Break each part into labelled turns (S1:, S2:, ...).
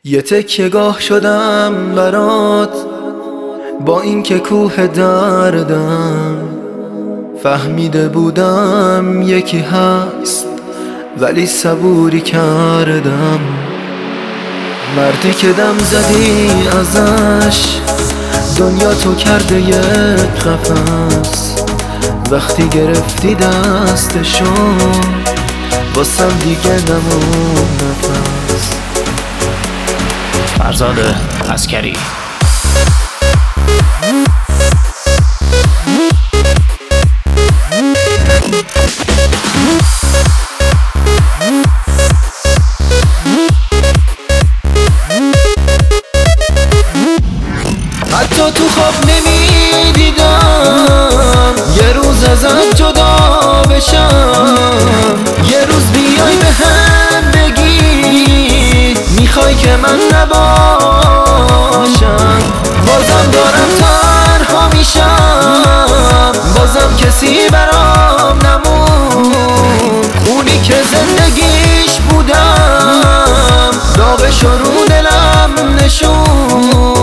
S1: یه تکیه گاه شدم برات، با اینکه کوه دردم. فهمیده بودم یکی هست ولی صبوری کردم. مردی که دم زدی ازش، دنیا تو کرده یک قفس. وقتی گرفتی دستشو، واسم دیگه نمون نفس.
S2: فرزاد عسکری.
S1: حتی تو خواب نمیدیدم یه روز ازت جدا بشم. یه روز بیای به هم بگی میخوای که من نباشم. بازم دارم تنها میشم، بازم کسی برام نمون. اونی که زندگیش بودم، داغش رو دلم نشون.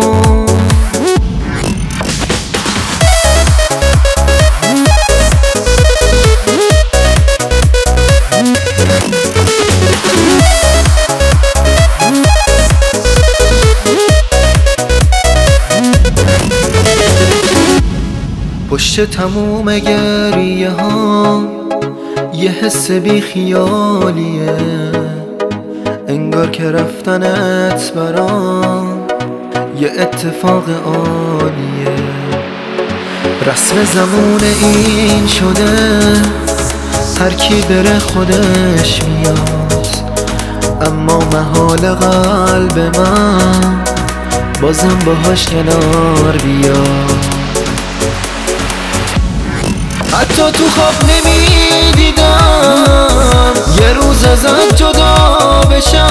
S1: پشت تموم گریه ها یه حس بی خیالیه، انگار که رفتنت برام یه اتفاق عالیه. رسم زمان این شده هر کی بره خودش میاد، اما محال قلب من بازم باهاش کنار بیاد. حتی تو خواب نمیدیدم یه روز ازت جدا بشم.